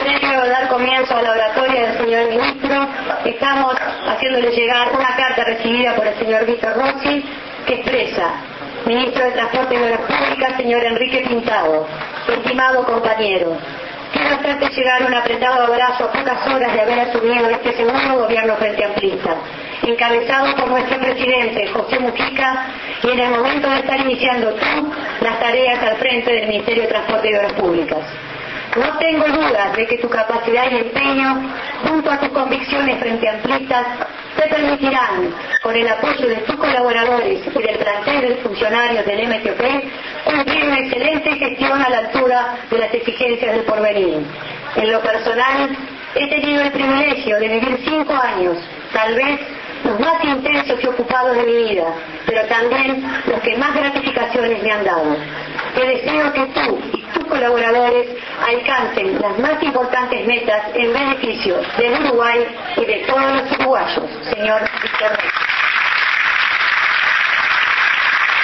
Previo a dar comienzo a la oratoria del señor ministro, estamos haciéndole llegar una carta recibida por el señor Víctor Rossi que expresa: Ministro de Transporte y Obras Públicas, señor Enrique Pintado, estimado compañero, quiero hacerte llegar un apretado abrazo a pocas horas de haber asumido este segundo gobierno frente amplista, encabezado por nuestro presidente José Mujica, y en el momento de estar iniciando tú las tareas al frente del Ministerio de Transporte y Obras Públicas. No tengo dudas de que tu capacidad y empeño, junto a tus convicciones frente amplistas, te permitirán, con el apoyo de tus colaboradores y del plantel de funcionarios del MTOP, cumplir una excelente gestión a la altura de las exigencias del porvenir. En lo personal, he tenido el privilegio de vivir 5 años, tal vez los más intensos y ocupados de mi vida, pero también los que más gratificaciones me han dado. Te deseo que tú y tus colaboradores alcancen las más importantes metas en beneficio del Uruguay y de todos los uruguayos, señor Víctor Rossi.